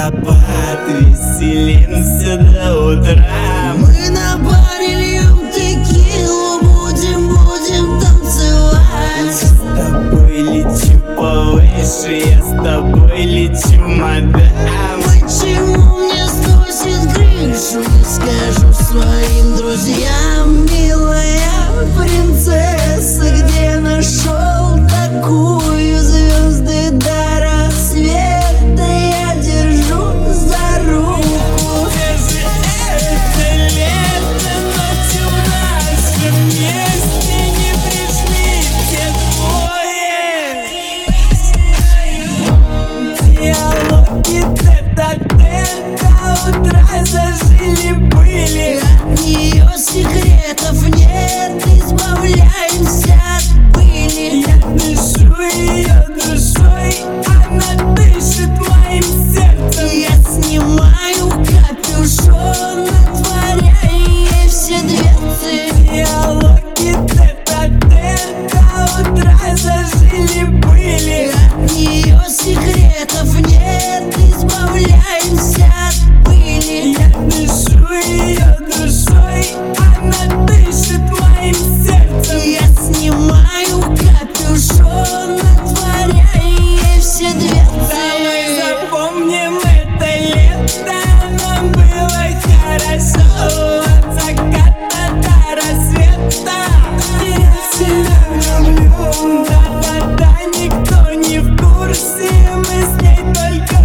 водопад, веселимся до утра. Мы на баре льем текилу, будем танцевать. С тобой лечу повыше, я с тобой лечу, мадам. Почему мне сносит крышу, не скажу своим друзьям. Милая принцесса, где нашел такую? Звезды до рассвета я держу за руку. Это лето, ночью в нашем месте не пришли те двое. Диалоги тет-а-тет до утра зажили-были. От нее секретов нет, избавляемся от пыли. Я дышу ее душой, она дышит моим сердцем. Я снимаю капюшон, отворяю ей все дверцы. Диалоги тет-а-тет до утра зажили-были. От нее секретов нет, избавляемся от пыли. Я дышу ее душой, она дышит моим сердцем. Я снимаю капюшон, отворяю ей все Давай дверцы. запомним это лето, нам было хорошо. От заката до рассвета я себя люблю. Да-да-да, никто не в курсе, мы с ней только